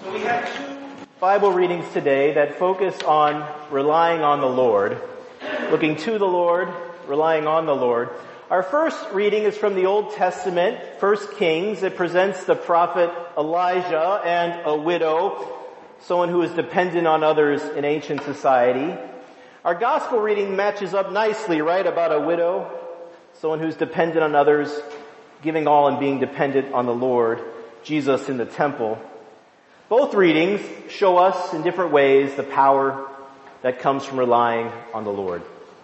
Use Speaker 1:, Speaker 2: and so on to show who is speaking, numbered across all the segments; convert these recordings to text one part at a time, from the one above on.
Speaker 1: So we have two Bible readings today that focus on relying on the Lord, looking to the Lord, relying on the Lord. Our first reading is from the Old Testament, 1 Kings. It presents the prophet Elijah and a widow, someone who is dependent on others in ancient society. Our gospel reading matches up nicely, right, about a widow, someone who's dependent on others, giving all and being dependent on the Lord, Jesus in the temple. Both readings show us in different ways the power that comes from relying on the Lord.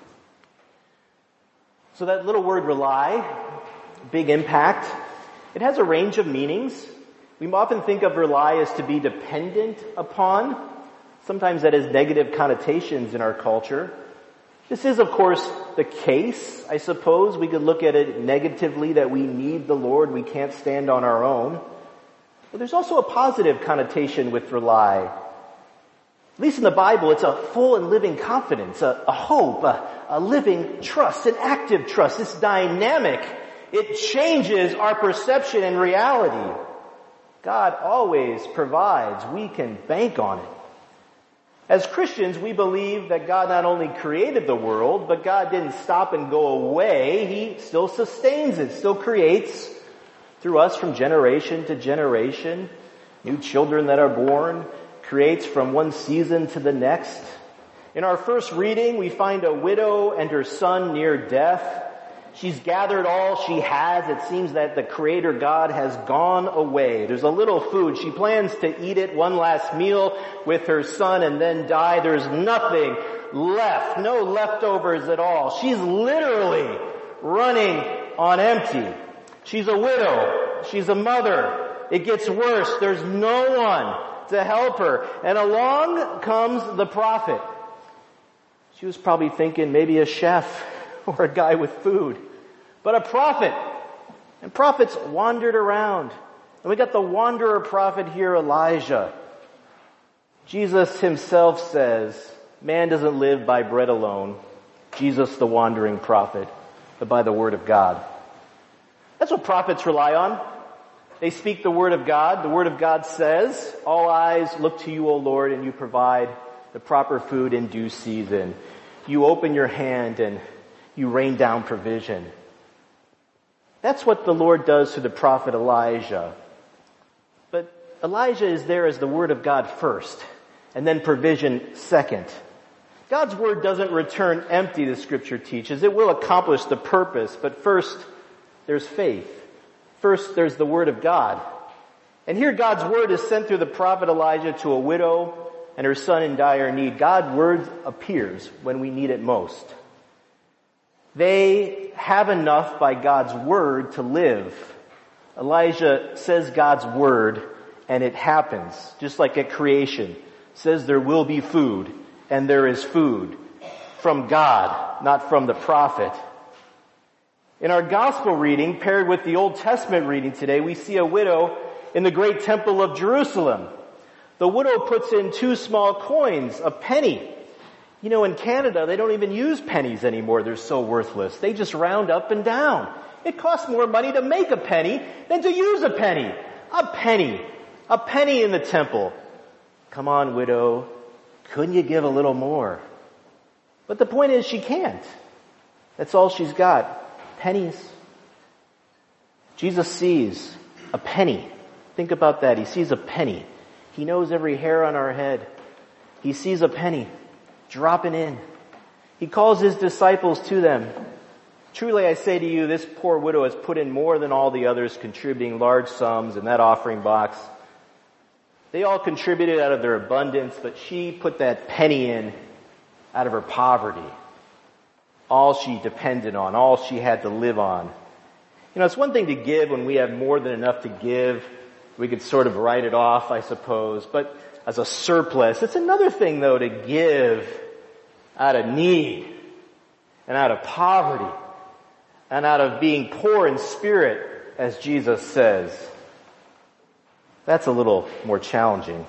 Speaker 1: So that little word rely, big impact, it has a range of meanings. We often think of rely as to be dependent upon. Sometimes that has negative connotations in our culture. This is, of course, the case, I suppose. We could look at it negatively, that we need the Lord, we can't stand on our own. But there's also a positive connotation with rely. At least in the Bible, it's a full and living confidence, a hope, a living trust, an active trust. It's dynamic. It changes our perception and reality. God always provides. We can bank on it. As Christians, we believe that God not only created the world, but God didn't stop and go away. He still sustains it, still creates through us from generation to generation. New children that are born, creates from one season to the next. In our first reading, we find a widow and her son near death. She's gathered all she has. It seems that the Creator God has gone away. There's a little food. She plans to eat it one last meal with her son and then die. There's nothing left. No leftovers at all. She's literally running on empty. She's a widow. She's a mother. It gets worse. There's no one to help her. And along comes the prophet. She was probably thinking maybe a chef or a guy with food. But a prophet. And prophets wandered around. And we got the wanderer prophet here, Elijah. Jesus himself says, man doesn't live by bread alone. Jesus, the wandering prophet, but by the word of God. That's what prophets rely on. They speak the word of God. The word of God says, all eyes look to you, O Lord, and you provide the proper food in due season. You open your hand and you rain down provision. That's what the Lord does to the prophet Elijah. But Elijah is there as the word of God first, and then provision second. God's word doesn't return empty, the scripture teaches. It will accomplish the purpose, but first there's faith. First there's the word of God. And here God's word is sent through the prophet Elijah to a widow and her son in dire need. God's word appears when we need it most. They have enough by God's word to live. Elijah says God's word and it happens. Just like at creation. Says there will be food and there is food from God, not from the prophet. In our gospel reading, paired with the Old Testament reading today, we see a widow in the great temple of Jerusalem. The widow puts in 2 small coins, a penny. You know, in Canada, they don't even use pennies anymore. They're so worthless. They just round up and down. It costs more money to make a penny than to use a penny. A penny. A penny in the temple. Come on, widow. Couldn't you give a little more? But the point is, she can't. That's all she's got. Pennies. Jesus sees a penny. Think about that. He sees a penny. He knows every hair on our head. He sees a penny dropping in. He calls his disciples to them. Truly I say to you, this poor widow has put in more than all the others, contributing large sums in that offering box. They all contributed out of their abundance, but she put that penny in out of her poverty. All she depended on, all she had to live on. You know, it's one thing to give when we have more than enough to give. We could sort of write it off, I suppose, but as a surplus. It's another thing, though, to give out of need and out of poverty and out of being poor in spirit, as Jesus says. That's a little more challenging.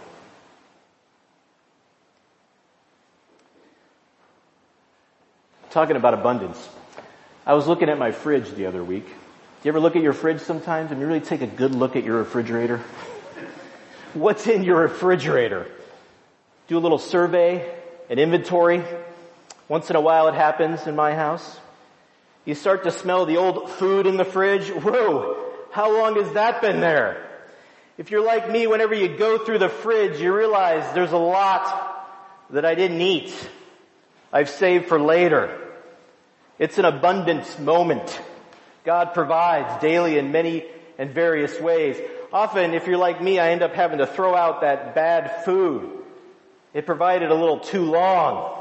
Speaker 1: Talking about abundance. I was looking at my fridge the other week. Do you ever look at your fridge sometimes and you really take a good look at your refrigerator? What's in your refrigerator? Do a little survey, an inventory. Once in a while it happens in my house. You start to smell the old food in the fridge. Whoa, how long has that been there? If you're like me, whenever you go through the fridge, you realize there's a lot that I didn't eat. I've saved for later. It's an abundance moment. God provides daily in many and various ways. Often, if you're like me, I end up having to throw out that bad food. It provided a little too long.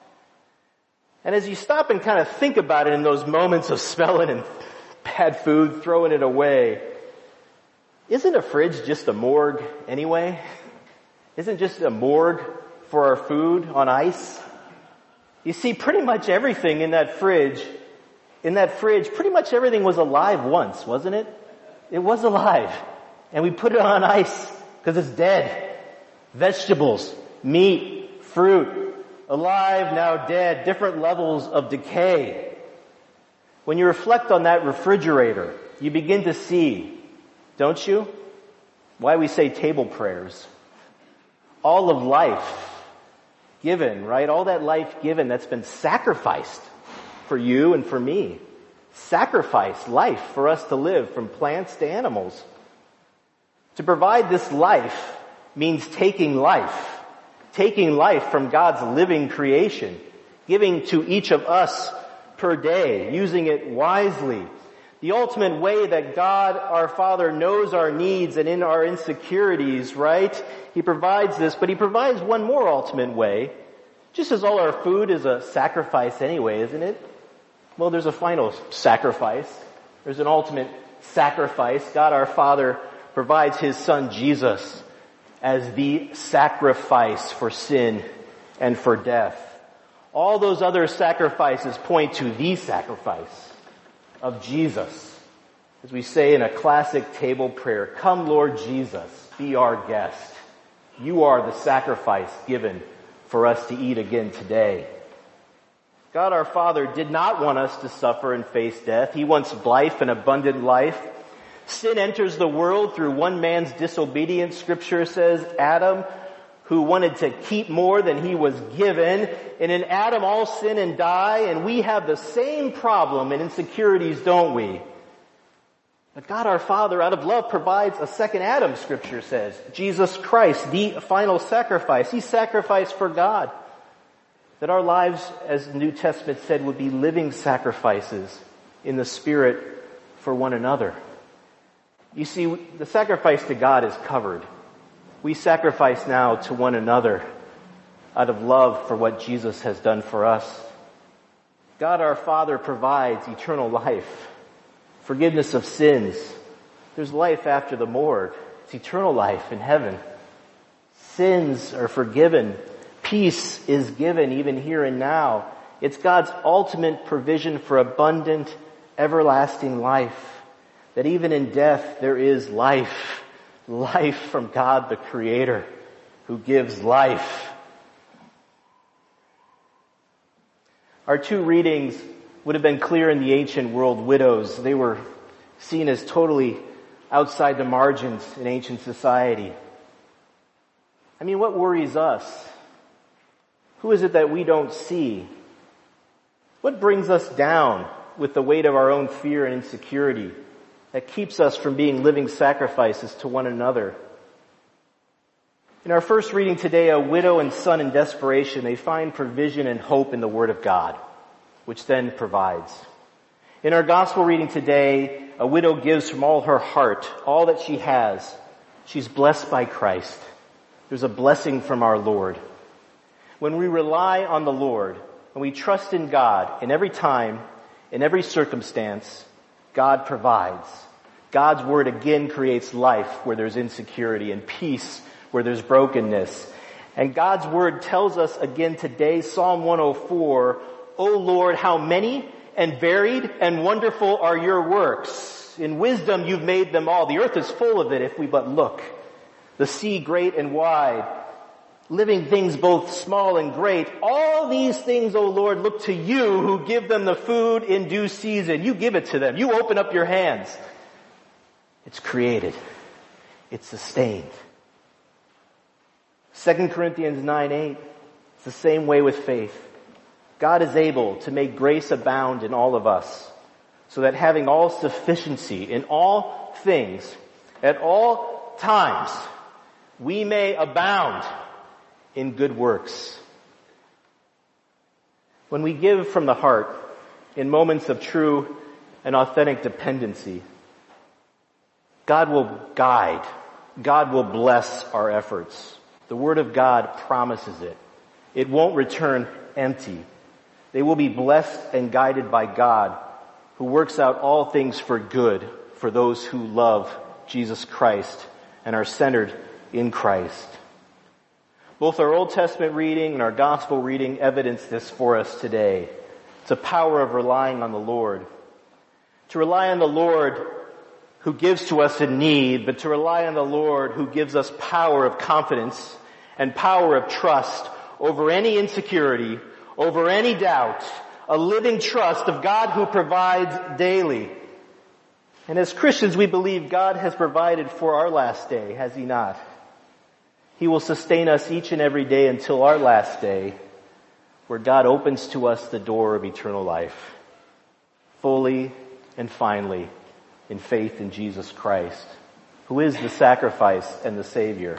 Speaker 1: And as you stop and kind of think about it in those moments of smelling and bad food, throwing it away, isn't a fridge just a morgue anyway? Isn't just a morgue for our food on ice? You see, pretty much everything in that fridge, pretty much everything was alive once, wasn't it? It was alive. And we put it on ice because it's dead. Vegetables, meat, fruit, alive, now dead, different levels of decay. When you reflect on that refrigerator, you begin to see, don't you, why we say table prayers. All of life given, right? All that life given that's been sacrificed for you and for me. Sacrifice life for us to live, from plants to animals. To provide this life means taking life. Taking life from God's living creation. Giving to each of us per day. Using it wisely. The ultimate way that God, our Father, knows our needs and in our insecurities, right? He provides this, but He provides one more ultimate way. Just as all our food is a sacrifice anyway, isn't it? Well, there's a final sacrifice. There's an ultimate sacrifice. God, our Father, provides His Son Jesus as the sacrifice for sin and for death. All those other sacrifices point to the sacrifice of Jesus. As we say in a classic table prayer, "Come, Lord Jesus, be our guest. You are the sacrifice given for us to eat again today." God our Father did not want us to suffer and face death. He wants life, and abundant life. Sin enters the world through one man's disobedience. Scripture says Adam, who wanted to keep more than he was given. And in Adam all sin and die, and we have the same problem and insecurities, don't we? But God our Father, out of love, provides a second Adam, Scripture says. Jesus Christ, the final sacrifice. He sacrificed for God. That our lives, as the New Testament said, would be living sacrifices in the Spirit for one another. You see, the sacrifice to God is covered. We sacrifice now to one another out of love for what Jesus has done for us. God our Father provides eternal life, forgiveness of sins. There's life after the morgue. It's eternal life in heaven. Sins are forgiven. Peace is given even here and now. It's God's ultimate provision for abundant, everlasting life. That even in death there is life. Life from God the Creator who gives life. Our two readings would have been clear in the ancient world. Widows, they were seen as totally outside the margins in ancient society. I mean, what worries us? Who is it that we don't see? What brings us down with the weight of our own fear and insecurity that keeps us from being living sacrifices to one another? In our first reading today, a widow and son in desperation, they find provision and hope in the Word of God, which then provides. In our gospel reading today, a widow gives from all her heart, all that she has. She's blessed by Christ. There's a blessing from our Lord. When we rely on the Lord, when we trust in God in every time, in every circumstance, God provides. God's Word again creates life where there's insecurity and peace where there's brokenness. And God's Word tells us again today, Psalm 104, "O Lord, how many and varied and wonderful are your works. In wisdom you've made them all. The earth is full of it if we but look. The sea great and wide. Living things both small and great. All these things, O Lord, look to you who give them the food in due season." You give it to them. You open up your hands. It's created. It's sustained. 2 Corinthians 9:8, it's the same way with faith. God is able to make grace abound in all of us, so that having all sufficiency in all things, at all times, we may abound in good works. When we give from the heart, in moments of true and authentic dependency, God will guide. God will bless our efforts. The Word of God promises it. It won't return empty. They will be blessed and guided by God, who works out all things for good for those who love Jesus Christ and are centered in Christ. Both our Old Testament reading and our Gospel reading evidence this for us today. It's a power of relying on the Lord. To rely on the Lord who gives to us in need, but to rely on the Lord who gives us power of confidence and power of trust over any insecurity, over any doubt, a living trust of God who provides daily. And as Christians, we believe God has provided for our last day, has He not? He will sustain us each and every day until our last day, where God opens to us the door of eternal life, fully and finally, in faith in Jesus Christ, who is the sacrifice and the Savior.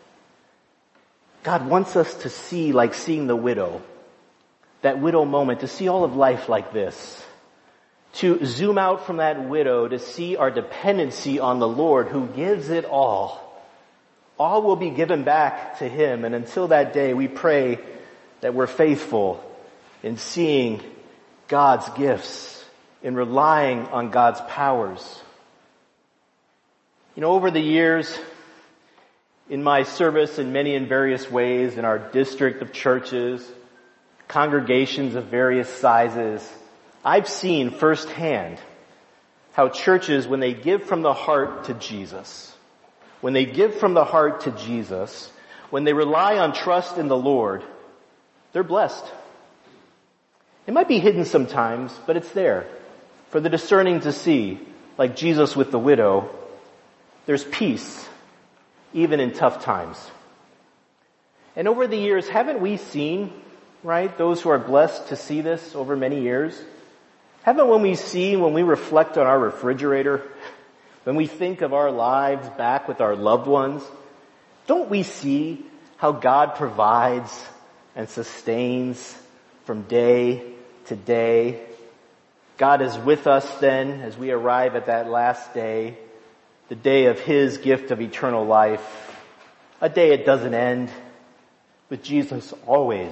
Speaker 1: God wants us to see like seeing the widow, that widow moment, to see all of life like this, to zoom out from that widow, to see our dependency on the Lord who gives it all. All will be given back to Him, and until that day we pray that we're faithful in seeing God's gifts, in relying on God's powers. You know, over the years, in my service in many and various ways, in our district of churches, congregations of various sizes, I've seen firsthand how churches, when they give from the heart to Jesus, when they give from the heart to Jesus, when they rely on trust in the Lord, they're blessed. It might be hidden sometimes, but it's there for the discerning to see, like Jesus with the widow. There's peace, even in tough times. And over the years, haven't we seen, right, those who are blessed to see this over many years? Haven't when we reflect on our refrigerator, when we think of our lives back with our loved ones, don't we see how God provides and sustains from day to day? God is with us then as we arrive at that last day, the day of His gift of eternal life, a day it doesn't end, with Jesus always.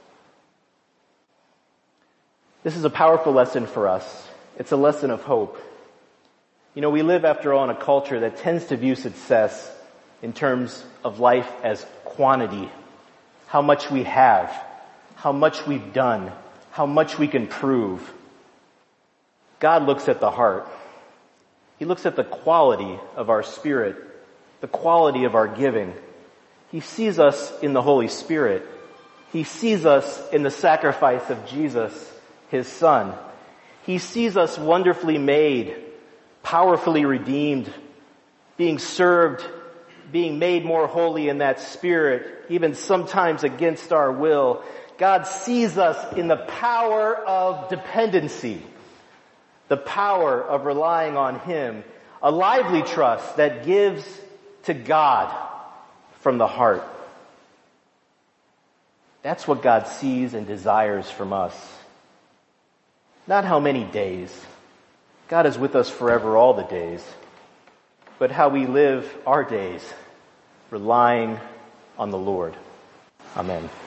Speaker 1: This is a powerful lesson for us. It's a lesson of hope. You know, we live, after all, in a culture that tends to view success in terms of life as quantity. How much we have, how much we've done, how much we can prove. God looks at the heart. He looks at the quality of our spirit, the quality of our giving. He sees us in the Holy Spirit. He sees us in the sacrifice of Jesus, His Son. He sees us wonderfully made, powerfully redeemed, being served, being made more holy in that Spirit, even sometimes against our will. God sees us in the power of dependency, the power of relying on Him, a lively trust that gives to God from the heart. That's what God sees and desires from us. Not how many days. God is with us forever, all the days. But how we live our days, relying on the Lord. Amen.